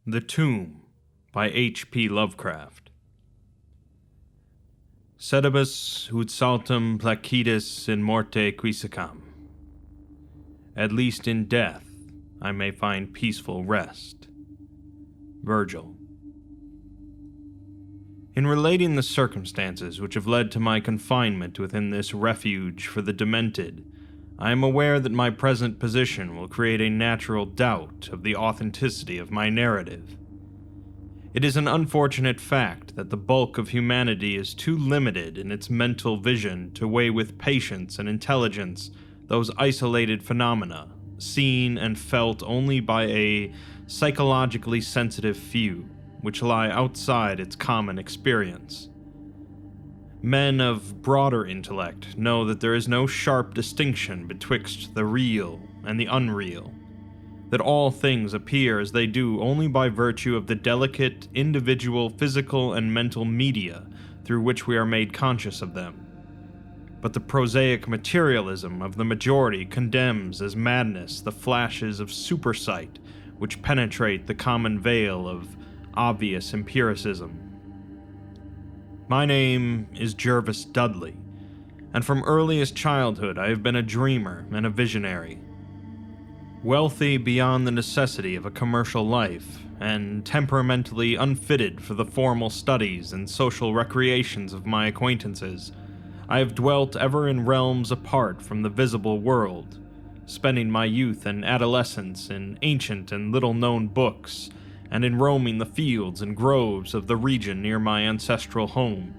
The Tomb by H.P. Lovecraft. Sedibus ut saltum placidus in morte quisicam. At least in death I may find peaceful rest. Virgil. In relating the circumstances which have led to my confinement within this refuge for the demented, I am aware that my present position will create a natural doubt of the authenticity of my narrative. It is an unfortunate fact that the bulk of humanity is too limited in its mental vision to weigh with patience and intelligence those isolated phenomena, seen and felt only by a psychologically sensitive few, which lie outside its common experience. Men of broader intellect know that there is no sharp distinction betwixt the real and the unreal, that all things appear as they do only by virtue of the delicate, individual, physical, and mental media through which we are made conscious of them. But the prosaic materialism of the majority condemns as madness the flashes of supersight which penetrate the common veil of obvious empiricism. My name is Jervis Dudley, and from earliest childhood I have been a dreamer and a visionary. Wealthy beyond the necessity of a commercial life, and temperamentally unfitted for the formal studies and social recreations of my acquaintances, I have dwelt ever in realms apart from the visible world, spending my youth and adolescence in ancient and little-known books, and in roaming the fields and groves of the region near my ancestral home.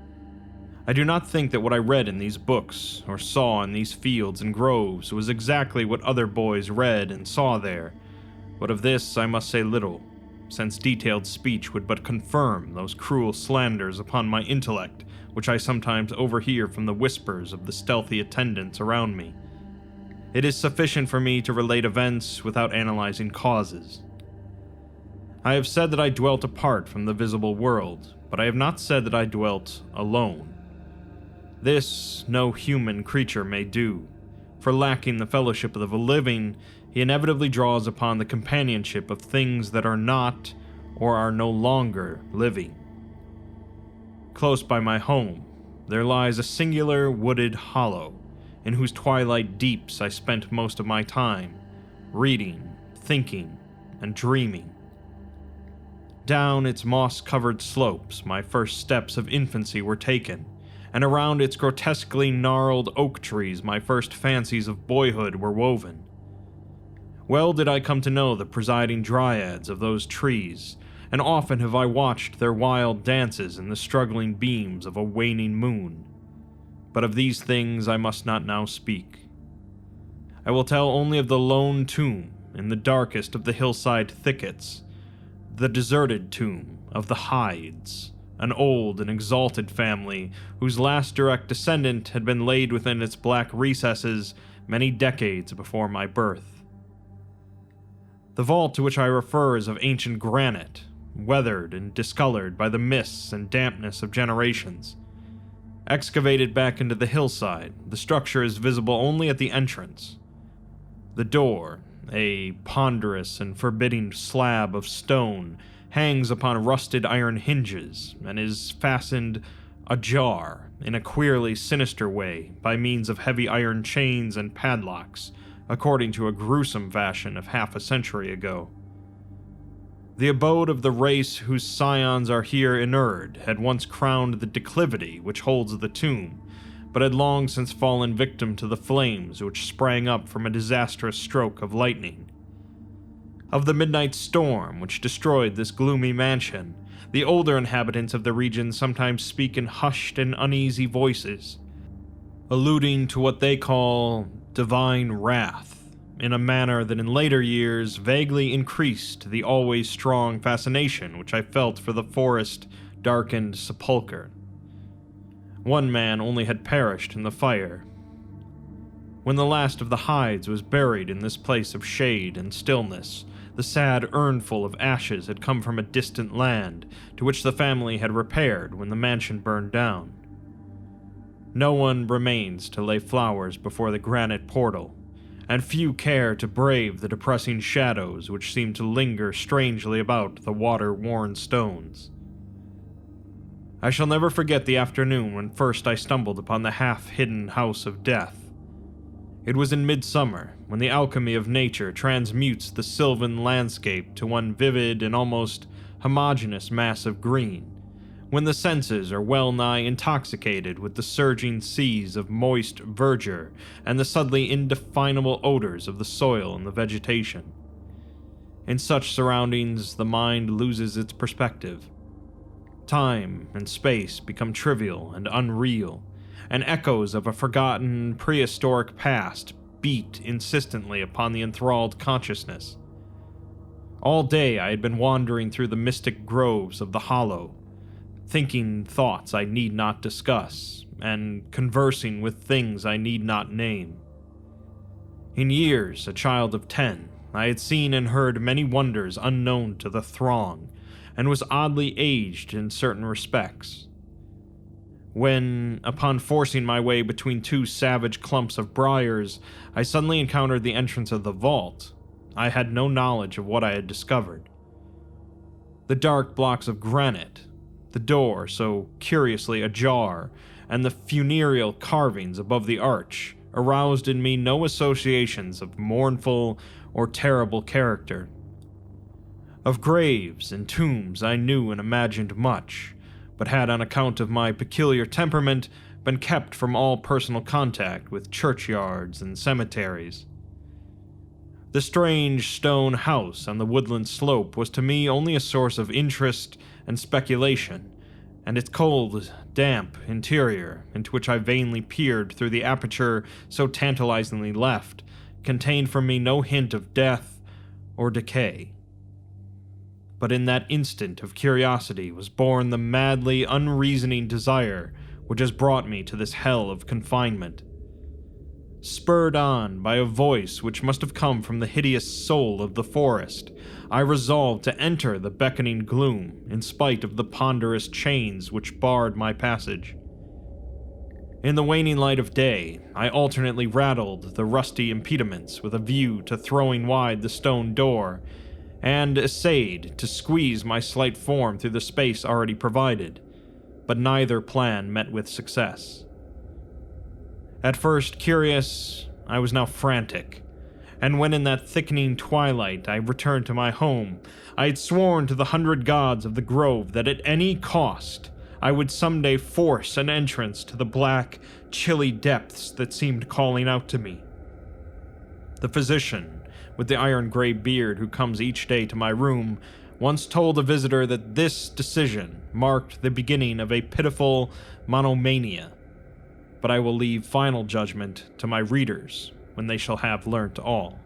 I do not think that what I read in these books, or saw in these fields and groves, was exactly what other boys read and saw there, but of this I must say little, since detailed speech would but confirm those cruel slanders upon my intellect which I sometimes overhear from the whispers of the stealthy attendants around me. It is sufficient for me to relate events without analyzing causes. I have said that I dwelt apart from the visible world, but I have not said that I dwelt alone. This no human creature may do, for lacking the fellowship of the living, he inevitably draws upon the companionship of things that are not, or are no longer, living. Close by my home, there lies a singular wooded hollow, in whose twilight deeps I spent most of my time, reading, thinking, and dreaming. Down its moss-covered slopes my first steps of infancy were taken, and around its grotesquely gnarled oak trees my first fancies of boyhood were woven. Well did I come to know the presiding dryads of those trees, and often have I watched their wild dances in the struggling beams of a waning moon. But of these things I must not now speak. I will tell only of the lone tomb in the darkest of the hillside thickets, the deserted tomb of the Hydes, an old and exalted family whose last direct descendant had been laid within its black recesses many decades before my birth. The vault to which I refer is of ancient granite, weathered and discolored by the mists and dampness of generations. Excavated back into the hillside, the structure is visible only at the entrance. The door, a ponderous and forbidding slab of stone, hangs upon rusted iron hinges and is fastened ajar in a queerly sinister way by means of heavy iron chains and padlocks, according to a gruesome fashion of half a century ago. The abode of the race whose scions are here inurned had once crowned the declivity which holds the tomb, but had long since fallen victim to the flames which sprang up from a disastrous stroke of lightning. Of the midnight storm which destroyed this gloomy mansion, the older inhabitants of the region sometimes speak in hushed and uneasy voices, alluding to what they call divine wrath, in a manner that in later years vaguely increased the always strong fascination which I felt for the forest-darkened sepulchre. One man only had perished in the fire. When the last of the Hydes was buried in this place of shade and stillness, the sad urnful of ashes had come from a distant land, to which the family had repaired when the mansion burned down. No one remains to lay flowers before the granite portal, and few care to brave the depressing shadows which seem to linger strangely about the water-worn stones. I shall never forget the afternoon when first I stumbled upon the half-hidden House of Death. It was in midsummer, when the alchemy of nature transmutes the sylvan landscape to one vivid and almost homogeneous mass of green, when the senses are well-nigh intoxicated with the surging seas of moist verdure and the subtly indefinable odors of the soil and the vegetation. In such surroundings, the mind loses its perspective. Time and space become trivial and unreal, and echoes of a forgotten prehistoric past beat insistently upon the enthralled consciousness. All day I had been wandering through the mystic groves of the Hollow, thinking thoughts I need not discuss, and conversing with things I need not name. In years, a child of 10, I had seen and heard many wonders unknown to the throng, and was oddly aged in certain respects. When, upon forcing my way between two savage clumps of briars, I suddenly encountered the entrance of the vault, I had no knowledge of what I had discovered. The dark blocks of granite, the door so curiously ajar, and the funereal carvings above the arch aroused in me no associations of mournful or terrible character. Of graves and tombs I knew and imagined much, but had on account of my peculiar temperament been kept from all personal contact with churchyards and cemeteries. The strange stone house on the woodland slope was to me only a source of interest and speculation, and its cold, damp interior, into which I vainly peered through the aperture so tantalizingly left, contained for me no hint of death or decay. But in that instant of curiosity was born the madly unreasoning desire which has brought me to this hell of confinement. Spurred on by a voice which must have come from the hideous soul of the forest, I resolved to enter the beckoning gloom in spite of the ponderous chains which barred my passage. In the waning light of day, I alternately rattled the rusty impediments with a view to throwing wide the stone door, and essayed to squeeze my slight form through the space already provided, but neither plan met with success. At first curious, I was now frantic, and when in that thickening twilight I returned to my home, I had sworn to the 100 gods of the grove that at any cost I would someday force an entrance to the black, chilly depths that seemed calling out to me. The physician, with the iron-gray beard who comes each day to my room, once told a visitor that this decision marked the beginning of a pitiful monomania, but I will leave final judgment to my readers when they shall have learnt all.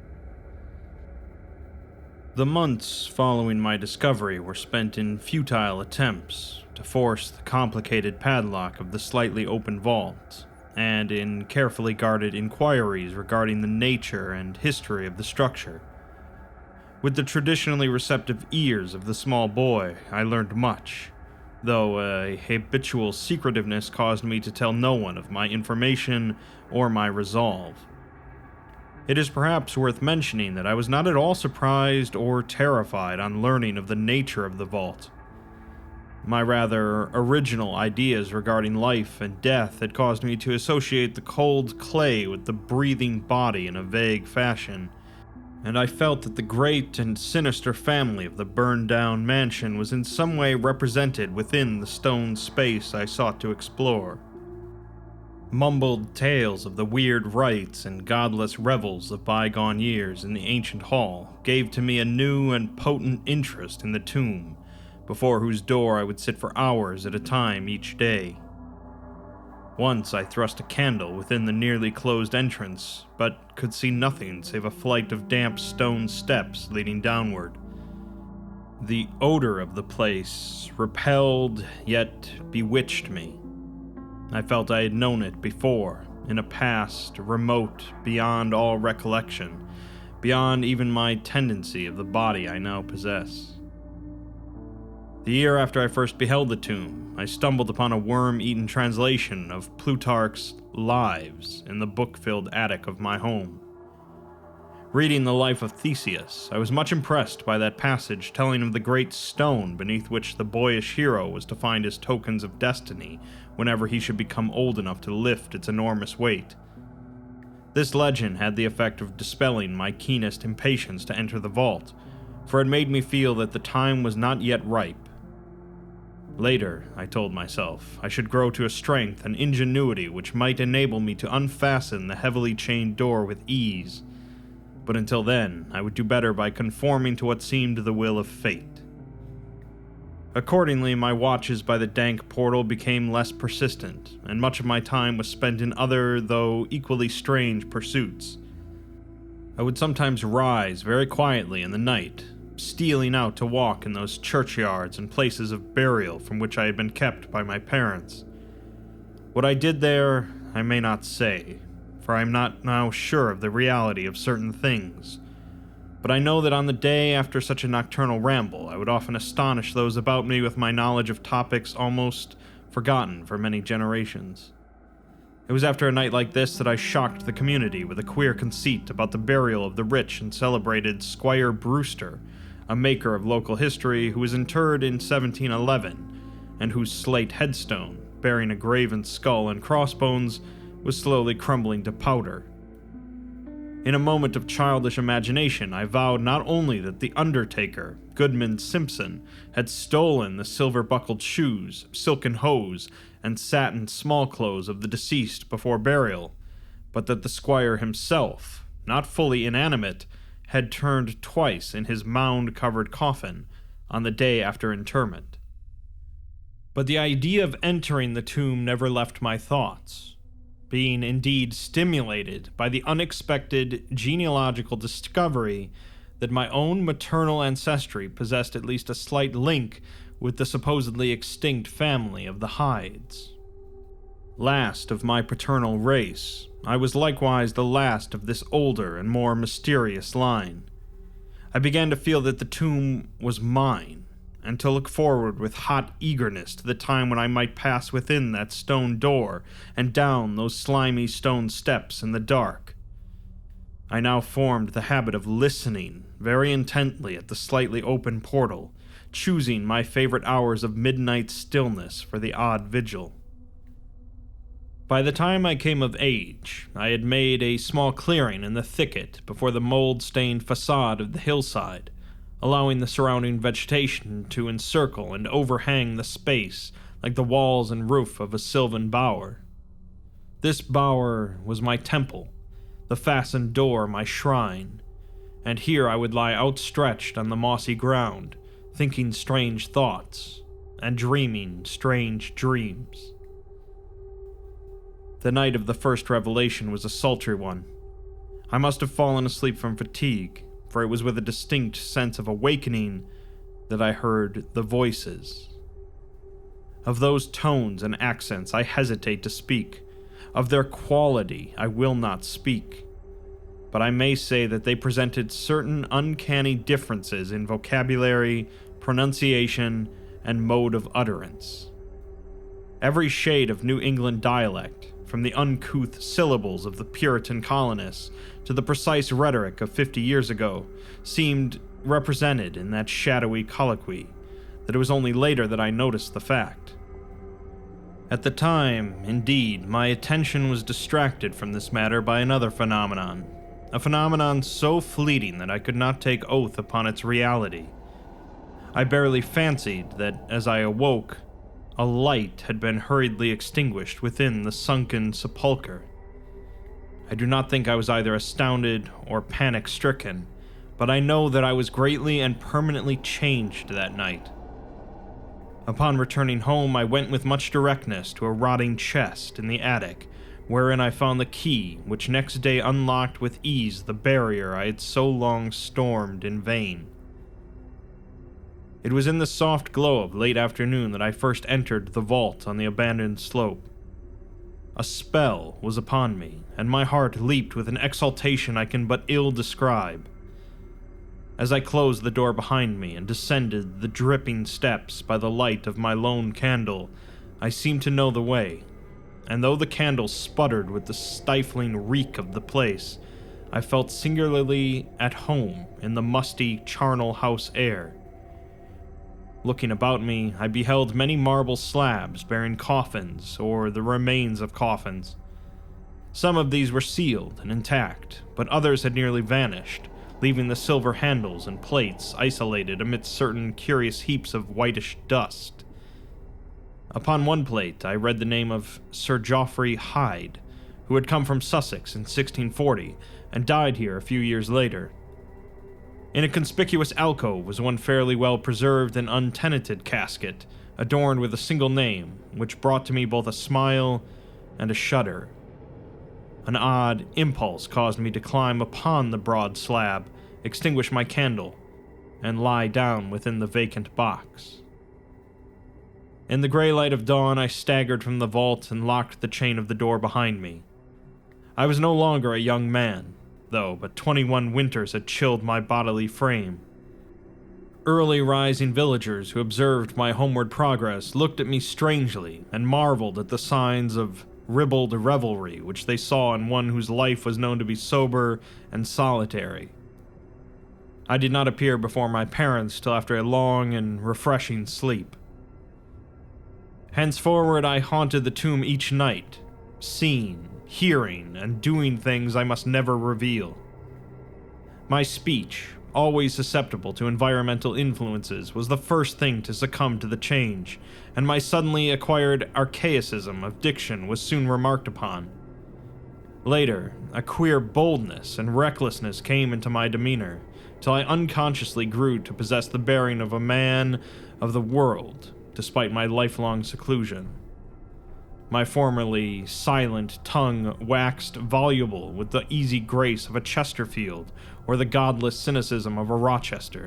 The months following my discovery were spent in futile attempts to force the complicated padlock of the slightly open vault, and in carefully guarded inquiries regarding the nature and history of the structure. With the traditionally receptive ears of the small boy, I learned much, though a habitual secretiveness caused me to tell no one of my information or my resolve. It is perhaps worth mentioning that I was not at all surprised or terrified on learning of the nature of the vault. My rather original ideas regarding life and death had caused me to associate the cold clay with the breathing body in a vague fashion, and I felt that the great and sinister family of the burned-down mansion was in some way represented within the stone space I sought to explore. Mumbled tales of the weird rites and godless revels of bygone years in the ancient hall gave to me a new and potent interest in the tomb, before whose door I would sit for hours at a time each day. Once I thrust a candle within the nearly closed entrance, but could see nothing save a flight of damp stone steps leading downward. The odor of the place repelled yet bewitched me. I felt I had known it before, in a past remote beyond all recollection, beyond even my tendency of the body I now possess. The year after I first beheld the tomb, I stumbled upon a worm-eaten translation of Plutarch's Lives in the book-filled attic of my home. Reading the life of Theseus, I was much impressed by that passage telling of the great stone beneath which the boyish hero was to find his tokens of destiny whenever he should become old enough to lift its enormous weight. This legend had the effect of dispelling my keenest impatience to enter the vault, for it made me feel that the time was not yet ripe. Later, I told myself, I should grow to a strength and ingenuity which might enable me to unfasten the heavily chained door with ease, but until then, I would do better by conforming to what seemed the will of fate. Accordingly, my watches by the dank portal became less persistent, and much of my time was spent in other, though equally strange, pursuits. I would sometimes rise very quietly in the night, stealing out to walk in those churchyards and places of burial from which I had been kept by my parents. What I did there, I may not say, for I am not now sure of the reality of certain things. But I know that on the day after such a nocturnal ramble, I would often astonish those about me with my knowledge of topics almost forgotten for many generations. It was after a night like this that I shocked the community with a queer conceit about the burial of the rich and celebrated Squire Brewster, a maker of local history who was interred in 1711, and whose slate headstone, bearing a graven skull and crossbones, was slowly crumbling to powder. In a moment of childish imagination, I vowed not only that the undertaker, Goodman Simpson, had stolen the silver-buckled shoes, silken hose, and satin small-clothes of the deceased before burial, but that the squire himself, not fully inanimate, had turned twice in his mound-covered coffin on the day after interment. But the idea of entering the tomb never left my thoughts, being indeed stimulated by the unexpected genealogical discovery that my own maternal ancestry possessed at least a slight link with the supposedly extinct family of the Hydes. Last of my paternal race, I was likewise the last of this older and more mysterious line. I began to feel that the tomb was mine, and to look forward with hot eagerness to the time when I might pass within that stone door and down those slimy stone steps in the dark. I now formed the habit of listening very intently at the slightly open portal, choosing my favorite hours of midnight stillness for the odd vigil. By the time I came of age, I had made a small clearing in the thicket before the mold-stained facade of the hillside, allowing the surrounding vegetation to encircle and overhang the space like the walls and roof of a sylvan bower. This bower was my temple, the fastened door my shrine, and here I would lie outstretched on the mossy ground, thinking strange thoughts and dreaming strange dreams. The night of the first revelation was a sultry one. I must have fallen asleep from fatigue, for it was with a distinct sense of awakening that I heard the voices. Of those tones and accents I hesitate to speak. Of their quality I will not speak. But I may say that they presented certain uncanny differences in vocabulary, pronunciation, and mode of utterance. Every shade of New England dialect, from the uncouth syllables of the Puritan colonists to the precise rhetoric of 50 years ago, seemed represented in that shadowy colloquy, that it was only later that I noticed the fact. At the time, indeed, my attention was distracted from this matter by another phenomenon, a phenomenon so fleeting that I could not take oath upon its reality. I barely fancied that, as I awoke, a light had been hurriedly extinguished within the sunken sepulchre. I do not think I was either astounded or panic-stricken, but I know that I was greatly and permanently changed that night. Upon returning home, I went with much directness to a rotting chest in the attic, wherein I found the key which next day unlocked with ease the barrier I had so long stormed in vain. It was in the soft glow of late afternoon that I first entered the vault on the abandoned slope. A spell was upon me, and my heart leaped with an exultation I can but ill describe. As I closed the door behind me and descended the dripping steps by the light of my lone candle, I seemed to know the way, and though the candle sputtered with the stifling reek of the place, I felt singularly at home in the musty, charnel house air. Looking about me, I beheld many marble slabs bearing coffins or the remains of coffins. Some of these were sealed and intact, but others had nearly vanished, leaving the silver handles and plates isolated amidst certain curious heaps of whitish dust. Upon one plate I read the name of Sir Geoffrey Hyde, who had come from Sussex in 1640 and died here a few years later. In a conspicuous alcove was one fairly well preserved and untenanted casket, adorned with a single name, which brought to me both a smile and a shudder. An odd impulse caused me to climb upon the broad slab, extinguish my candle, and lie down within the vacant box. In the gray light of dawn, I staggered from the vault and locked the chain of the door behind me. I was no longer a young man, though, but 21 winters had chilled my bodily frame. Early rising villagers who observed my homeward progress looked at me strangely and marveled at the signs of ribald revelry which they saw in one whose life was known to be sober and solitary. I did not appear before my parents till after a long and refreshing sleep. Henceforward I haunted the tomb each night, seeing, hearing, and doing things I must never reveal. My speech, always susceptible to environmental influences, was the first thing to succumb to the change, and my suddenly acquired archaicism of diction was soon remarked upon. Later, a queer boldness and recklessness came into my demeanor, till I unconsciously grew to possess the bearing of a man of the world, despite my lifelong seclusion. My formerly silent tongue waxed voluble with the easy grace of a Chesterfield or the godless cynicism of a Rochester.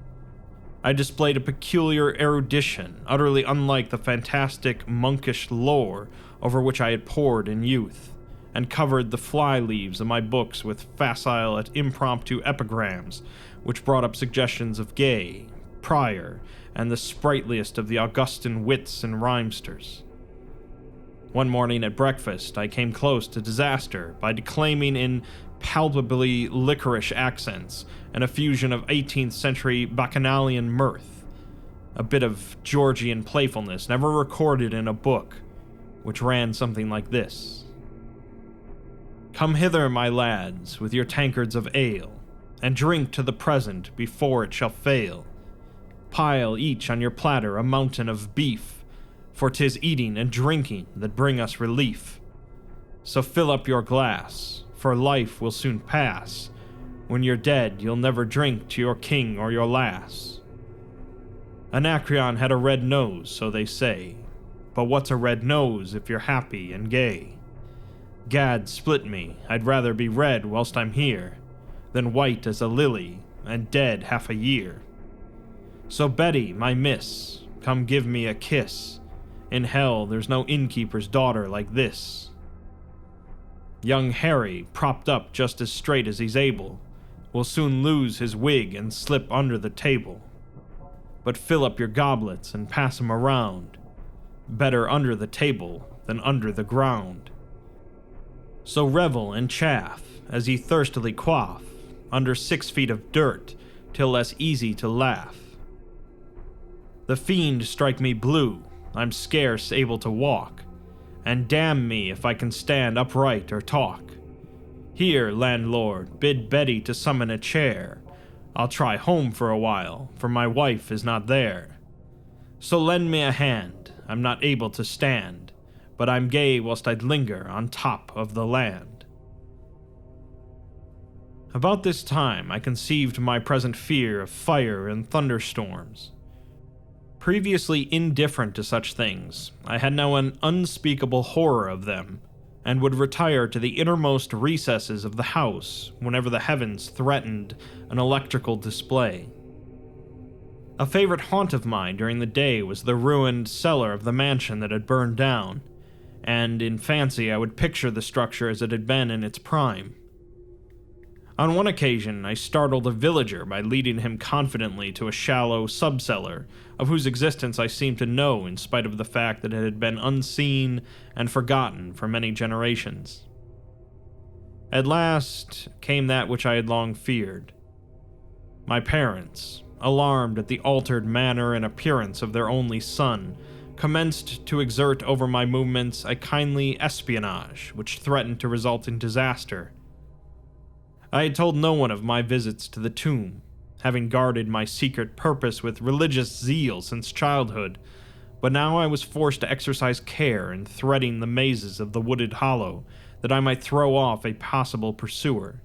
I displayed a peculiar erudition, utterly unlike the fantastic monkish lore over which I had pored in youth, and covered the fly-leaves of my books with facile and impromptu epigrams, which brought up suggestions of Gay, Prior, and the sprightliest of the Augustan wits and rhymesters. One morning at breakfast, I came close to disaster by declaiming in palpably licorice accents and a fusion of 18th century bacchanalian mirth, a bit of Georgian playfulness never recorded in a book, which ran something like this. Come hither, my lads, with your tankards of ale, and drink to the present before it shall fail. Pile each on your platter a mountain of beef, for 'tis eating and drinking that bring us relief. So fill up your glass, for life will soon pass. When you're dead, you'll never drink to your king or your lass. Anacreon had a red nose, so they say, but what's a red nose if you're happy and gay? Gad split me, I'd rather be red whilst I'm here, than white as a lily, and dead half a year. So Betty, my miss, come give me a kiss. In hell there's no innkeeper's daughter like this. Young Harry, propped up just as straight as he's able, will soon lose his wig and slip under the table. But fill up your goblets and pass 'em around. Better under the table than under the ground. So revel and chaff as ye thirstily quaff under 6 feet of dirt, till less easy to laugh. The fiend strike me blue, I'm scarce able to walk, and damn me if I can stand upright or talk. Here, landlord, bid Betty to summon a chair. I'll try home for a while, for my wife is not there. So lend me a hand, I'm not able to stand, but I'm gay whilst I'd linger on top of the land. About this time I conceived my present fear of fire and thunderstorms. Previously indifferent to such things, I had now an unspeakable horror of them, and would retire to the innermost recesses of the house whenever the heavens threatened an electrical display. A favorite haunt of mine during the day was the ruined cellar of the mansion that had burned down, and in fancy I would picture the structure as it had been in its prime. On one occasion, I startled a villager by leading him confidently to a shallow subcellar, of whose existence I seemed to know in spite of the fact that it had been unseen and forgotten for many generations. At last came that which I had long feared. My parents, alarmed at the altered manner and appearance of their only son, commenced to exert over my movements a kindly espionage which threatened to result in disaster. I had told no one of my visits to the tomb, having guarded my secret purpose with religious zeal since childhood, but now I was forced to exercise care in threading the mazes of the wooded hollow that I might throw off a possible pursuer.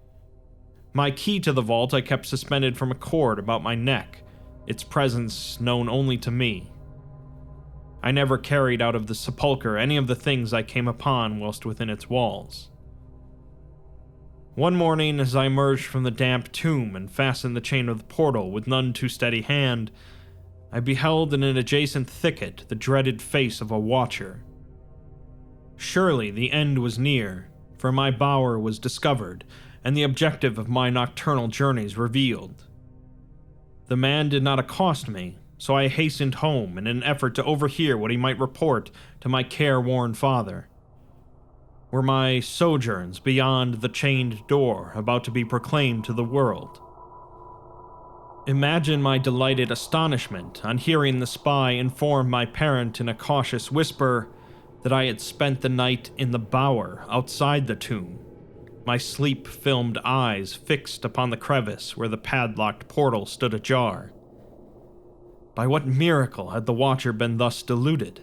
My key to the vault I kept suspended from a cord about my neck, its presence known only to me. I never carried out of the sepulchre any of the things I came upon whilst within its walls. One morning, as I emerged from the damp tomb and fastened the chain of the portal with none too steady hand, I beheld in an adjacent thicket the dreaded face of a watcher. Surely the end was near, for my bower was discovered, and the objective of my nocturnal journeys revealed. The man did not accost me, so I hastened home in an effort to overhear what he might report to my careworn father. Were my sojourns beyond the chained door about to be proclaimed to the world? Imagine my delighted astonishment on hearing the spy inform my parent in a cautious whisper that I had spent the night in the bower outside the tomb, my sleep-filmed eyes fixed upon the crevice where the padlocked portal stood ajar. By what miracle had the watcher been thus deluded?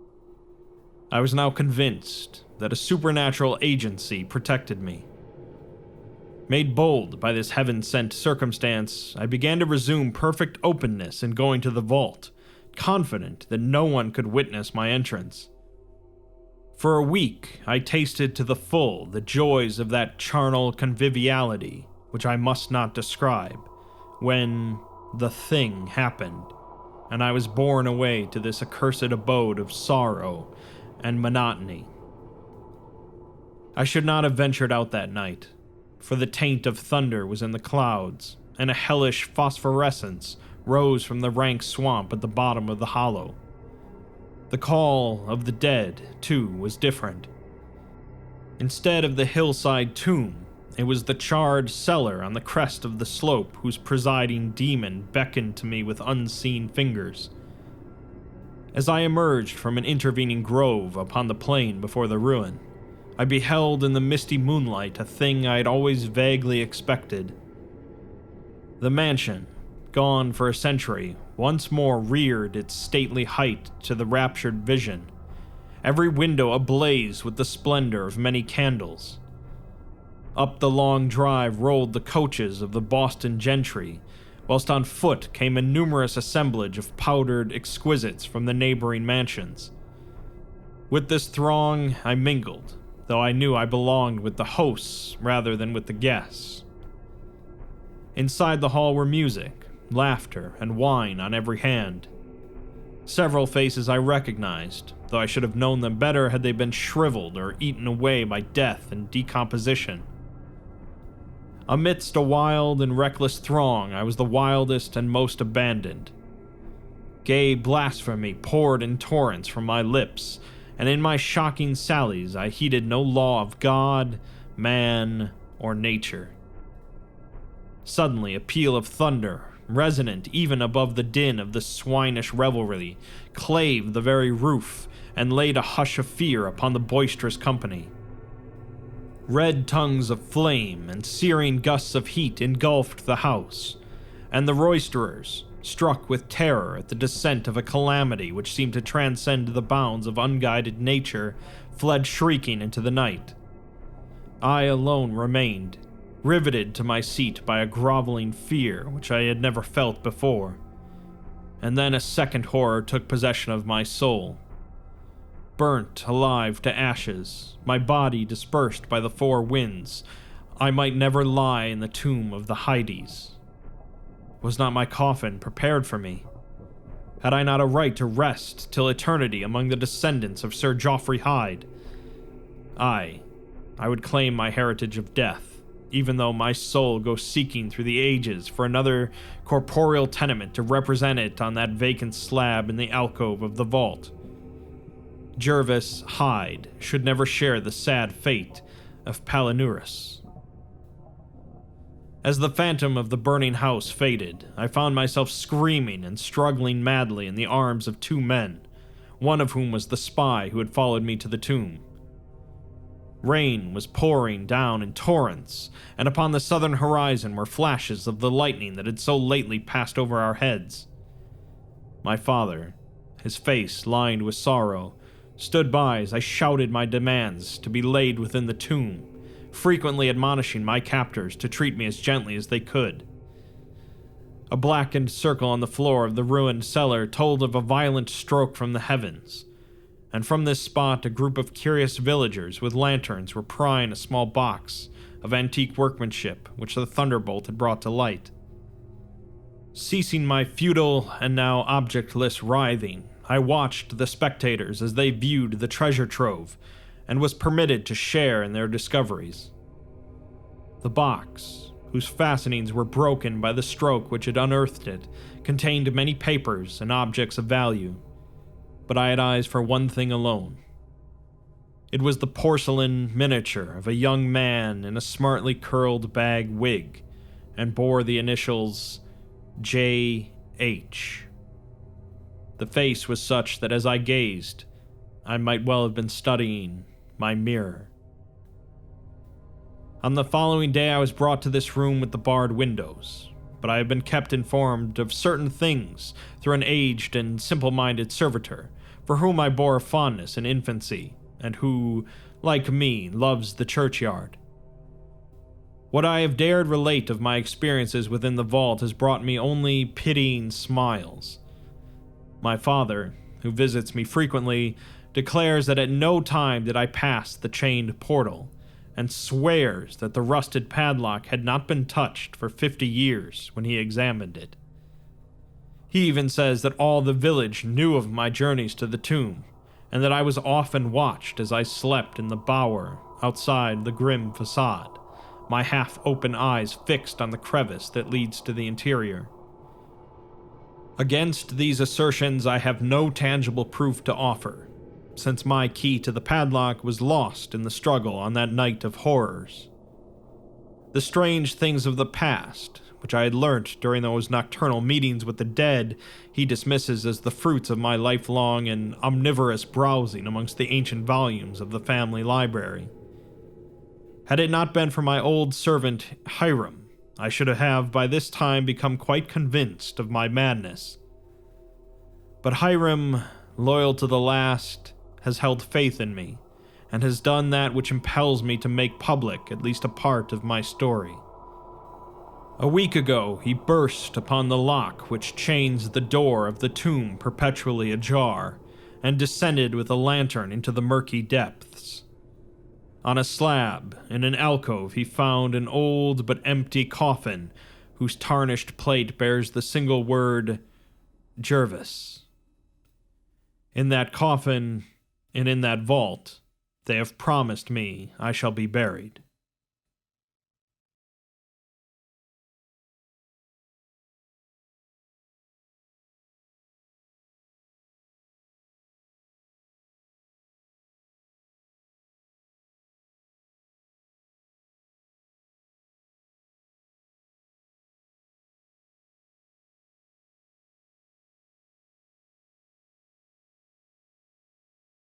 I was now convinced that a supernatural agency protected me. Made bold by this heaven-sent circumstance, I began to resume perfect openness in going to the vault, confident that no one could witness my entrance. For a week, I tasted to the full the joys of that charnel conviviality, which I must not describe, when the thing happened, and I was borne away to this accursed abode of sorrow and monotony. I should not have ventured out that night, for the taint of thunder was in the clouds, and a hellish phosphorescence rose from the rank swamp at the bottom of the hollow. The call of the dead, too, was different. Instead of the hillside tomb, it was the charred cellar on the crest of the slope whose presiding demon beckoned to me with unseen fingers. As I emerged from an intervening grove upon the plain before the ruin, I beheld in the misty moonlight a thing I had always vaguely expected. The mansion, gone for a century, once more reared its stately height to the raptured vision, every window ablaze with the splendor of many candles. Up the long drive rolled the coaches of the Boston gentry, whilst on foot came a numerous assemblage of powdered exquisites from the neighboring mansions. With this throng I mingled, though I knew I belonged with the hosts rather than with the guests. Inside the hall were music, laughter, and wine on every hand. Several faces I recognized, though I should have known them better had they been shriveled or eaten away by death and decomposition. Amidst a wild and reckless throng, I was the wildest and most abandoned. Gay blasphemy poured in torrents from my lips, and in my shocking sallies I heeded no law of God, man, or nature. Suddenly, a peal of thunder, resonant even above the din of the swinish revelry, clave the very roof and laid a hush of fear upon the boisterous company. Red tongues of flame and searing gusts of heat engulfed the house, and the roisterers, struck with terror at the descent of a calamity which seemed to transcend the bounds of unguided nature, fled shrieking into the night. I alone remained, riveted to my seat by a groveling fear which I had never felt before. And then a second horror took possession of my soul. Burnt alive to ashes, my body dispersed by the four winds, I might never lie in the tomb of the Hydes. Was not my coffin prepared for me? Had I not a right to rest till eternity among the descendants of Sir Geoffrey Hyde? I would claim my heritage of death, even though my soul goes seeking through the ages for another corporeal tenement to represent it on that vacant slab in the alcove of the vault. Jervis Hyde should never share the sad fate of Palinurus. As the phantom of the burning house faded, I found myself screaming and struggling madly in the arms of two men, one of whom was the spy who had followed me to the tomb. Rain was pouring down in torrents, and upon the southern horizon were flashes of the lightning that had so lately passed over our heads. My father, his face lined with sorrow, stood by as I shouted my demands to be laid within the tomb, frequently admonishing my captors to treat me as gently as they could. A blackened circle on the floor of the ruined cellar told of a violent stroke from the heavens, and from this spot a group of curious villagers with lanterns were prying a small box of antique workmanship which the thunderbolt had brought to light. Ceasing my futile and now objectless writhing, I watched the spectators as they viewed the treasure trove and was permitted to share in their discoveries. The box, whose fastenings were broken by the stroke which had unearthed it, contained many papers and objects of value, but I had eyes for one thing alone. It was the porcelain miniature of a young man in a smartly curled bag wig, and bore the initials J.H. The face was such that as I gazed, I might well have been studying my mirror. On the following day I was brought to this room with the barred windows, but I have been kept informed of certain things through an aged and simple-minded servitor, for whom I bore a fondness in infancy, and who, like me, loves the churchyard. What I have dared relate of my experiences within the vault has brought me only pitying smiles. My father, who visits me frequently, declares that at no time did I pass the chained portal, and swears that the rusted padlock had not been touched for 50 years when he examined it. He even says that all the village knew of my journeys to the tomb, and that I was often watched as I slept in the bower outside the grim facade, my half-open eyes fixed on the crevice that leads to the interior. Against these assertions I have no tangible proof to offer, since my key to the padlock was lost in the struggle on that night of horrors. The strange things of the past, which I had learnt during those nocturnal meetings with the dead, he dismisses as the fruits of my lifelong and omnivorous browsing amongst the ancient volumes of the family library. Had it not been for my old servant Hiram, I should have by this time become quite convinced of my madness. But Hiram, loyal to the last, has held faith in me, and has done that which impels me to make public at least a part of my story. A week ago, he burst upon the lock which chains the door of the tomb perpetually ajar, and descended with a lantern into the murky depths. On a slab, in an alcove, he found an old but empty coffin, whose tarnished plate bears the single word, Jervis. In that coffin, and in that vault, they have promised me I shall be buried.